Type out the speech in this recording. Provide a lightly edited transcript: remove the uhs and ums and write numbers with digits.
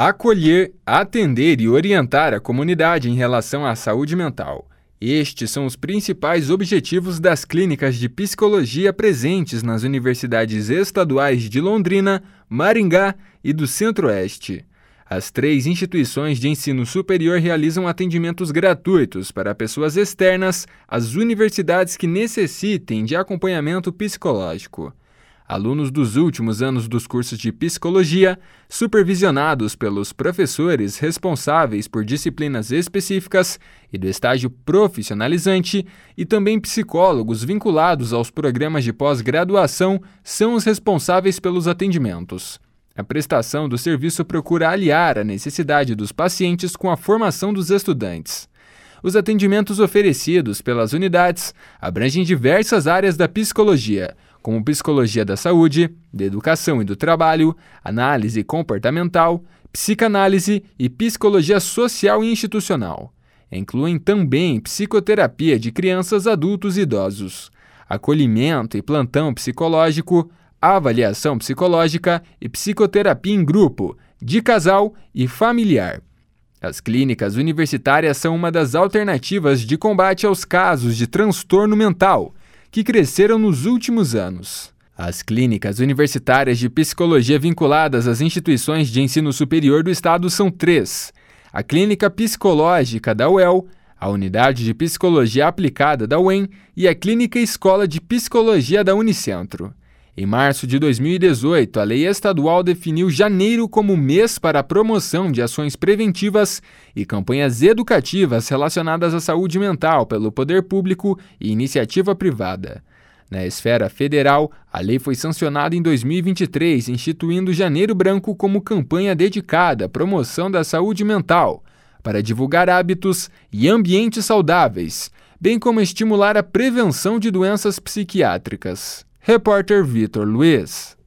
Acolher, atender e orientar a comunidade em relação à saúde mental. Estes são os principais objetivos das clínicas de psicologia presentes nas universidades estaduais de Londrina, Maringá e do Centro-Oeste. As 3 instituições de ensino superior realizam atendimentos gratuitos para pessoas externas às universidades que necessitem de acompanhamento psicológico. Alunos dos últimos anos dos cursos de psicologia, supervisionados pelos professores responsáveis por disciplinas específicas e do estágio profissionalizante, e também psicólogos vinculados aos programas de pós-graduação, são os responsáveis pelos atendimentos. A prestação do serviço procura aliar a necessidade dos pacientes com a formação dos estudantes. Os atendimentos oferecidos pelas unidades abrangem diversas áreas da psicologia, como psicologia da saúde, da educação e do trabalho, análise comportamental, psicanálise e psicologia social e institucional. Incluem também psicoterapia de crianças, adultos e idosos, acolhimento e plantão psicológico, avaliação psicológica e psicoterapia em grupo, de casal e familiar. As clínicas universitárias são uma das alternativas de combate aos casos de transtorno mental, que cresceram nos últimos anos. As clínicas universitárias de psicologia vinculadas às instituições de ensino superior do estado são 3. A Clínica Psicológica da UEL, a Unidade de Psicologia Aplicada da UEM e a Clínica Escola de Psicologia da Unicentro. Em março de 2018, a lei estadual definiu janeiro como mês para a promoção de ações preventivas e campanhas educativas relacionadas à saúde mental pelo poder público e iniciativa privada. Na esfera federal, a lei foi sancionada em 2023, instituindo Janeiro Branco como campanha dedicada à promoção da saúde mental, para divulgar hábitos e ambientes saudáveis, bem como estimular a prevenção de doenças psiquiátricas. Repórter Vitor Luiz.